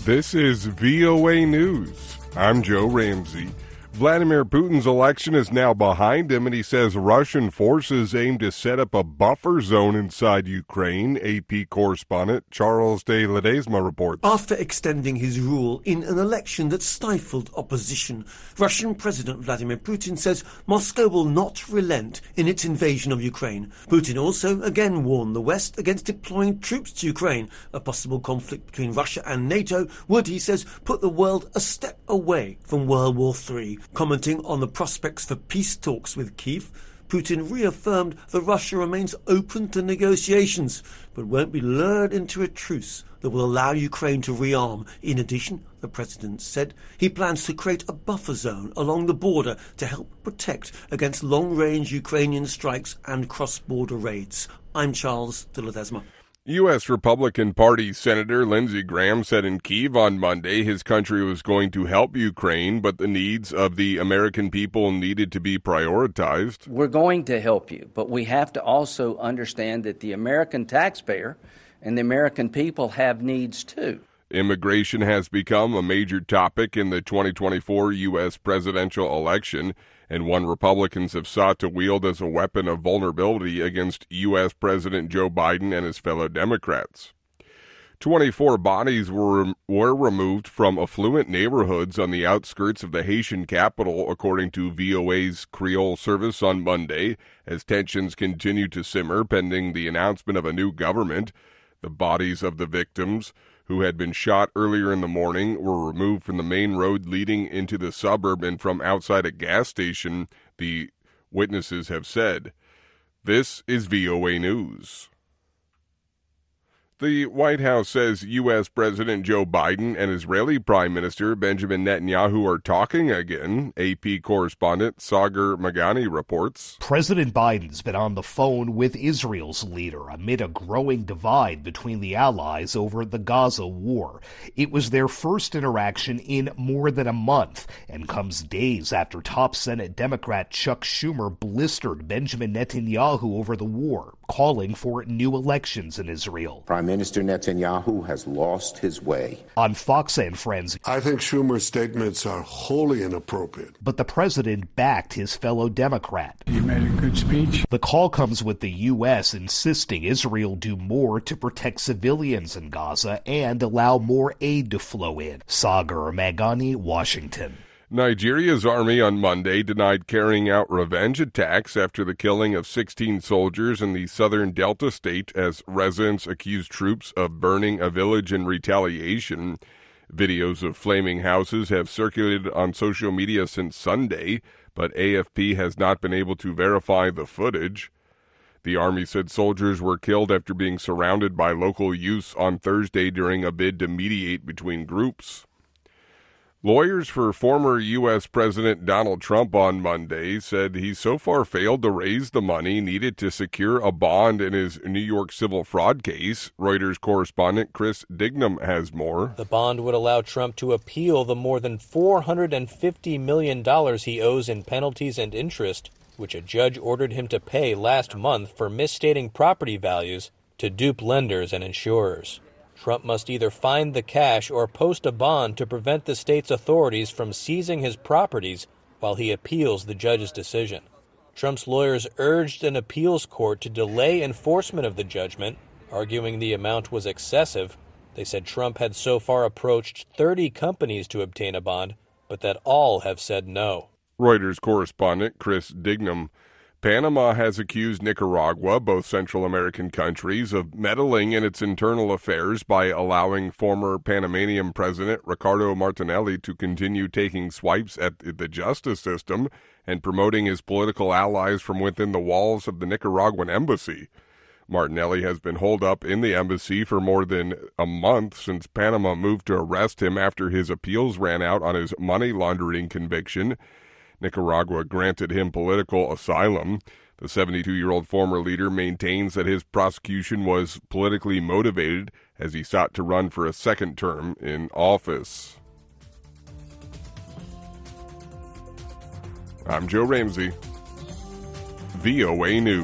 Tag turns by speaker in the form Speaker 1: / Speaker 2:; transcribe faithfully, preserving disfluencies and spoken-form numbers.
Speaker 1: This is V O A News. I'm Joe Ramsey. Vladimir Putin's election is now behind him, and he says Russian forces aim to set up a buffer zone inside Ukraine. A P correspondent Charles de Ledesma reports.
Speaker 2: After extending his rule in an election that stifled opposition, Russian President Vladimir Putin says Moscow will not relent in its invasion of Ukraine. Putin also again warned the West against deploying troops to Ukraine. A possible conflict between Russia and NATO would, he says, put the world a step away from World War Three. Commenting on the prospects for peace talks with Kyiv, Putin reaffirmed that Russia remains open to negotiations, but won't be lured into a truce that will allow Ukraine to rearm. In addition, the president said he plans to create a buffer zone along the border to help protect against long-range Ukrainian strikes and cross-border raids. I'm Charles de Ledesma.
Speaker 1: U S Republican Party Senator Lindsey Graham said in Kyiv on Monday his country was going to help Ukraine, but the needs of the American people needed to be prioritized.
Speaker 3: We're going to help you, but we have to also understand that the American taxpayer and the American people have needs too.
Speaker 1: Immigration has become a major topic in the twenty twenty-four U S presidential election, and one Republicans have sought to wield as a weapon of vulnerability against U S President Joe Biden and his fellow Democrats. twenty-four bodies were, were removed from affluent neighborhoods on the outskirts of the Haitian capital, according to V O A's Creole service on Monday, as tensions continue to simmer pending the announcement of a new government. The bodies of the victims, who had been shot earlier in the morning, were removed from the main road leading into the suburb and from outside a gas station, the witnesses have said. This is V O A News. The White House says U S President Joe Biden and Israeli Prime Minister Benjamin Netanyahu are talking again. A P correspondent Sagar Magani reports.
Speaker 4: President Biden's been on the phone with Israel's leader amid a growing divide between the allies over the Gaza war. It was their first interaction in more than a month and comes days after top Senate Democrat Chuck Schumer blistered Benjamin Netanyahu over the war, calling for new elections in Israel.
Speaker 5: Prime Minister Netanyahu has lost his way.
Speaker 4: On Fox and Friends,
Speaker 6: I think Schumer's statements are wholly inappropriate.
Speaker 4: But the president backed his fellow Democrat.
Speaker 7: He made a good speech.
Speaker 4: The call comes with the U S insisting Israel do more to protect civilians in Gaza and allow more aid to flow in. Sagar Magani, Washington.
Speaker 1: Nigeria's army on Monday denied carrying out revenge attacks after the killing of sixteen soldiers in the southern Delta state as residents accused troops of burning a village in retaliation. Videos of flaming houses have circulated on social media since Sunday, but A F P has not been able to verify the footage. The army said soldiers were killed after being surrounded by local youths on Thursday during a bid to mediate between groups. Lawyers for former U S President Donald Trump on Monday said he so far failed to raise the money needed to secure a bond in his New York civil fraud case. Reuters correspondent Chris Dignam has more.
Speaker 8: The bond would allow Trump to appeal the more than four hundred fifty million dollars he owes in penalties and interest, which a judge ordered him to pay last month for misstating property values to dupe lenders and insurers. Trump must either find the cash or post a bond to prevent the state's authorities from seizing his properties while he appeals the judge's decision. Trump's lawyers urged an appeals court to delay enforcement of the judgment, arguing the amount was excessive. They said Trump had so far approached thirty companies to obtain a bond, but that all have said no.
Speaker 1: Reuters correspondent Chris Dignam. Panama has accused Nicaragua, both Central American countries, of meddling in its internal affairs by allowing former Panamanian President Ricardo Martinelli to continue taking swipes at the justice system and promoting his political allies from within the walls of the Nicaraguan embassy. Martinelli has been holed up in the embassy for more than a month since Panama moved to arrest him after his appeals ran out on his money laundering conviction. Nicaragua granted him political asylum. The seventy-two-year-old former leader maintains that his prosecution was politically motivated as he sought to run for a second term in office. I'm Joe Ramsey, V O A News.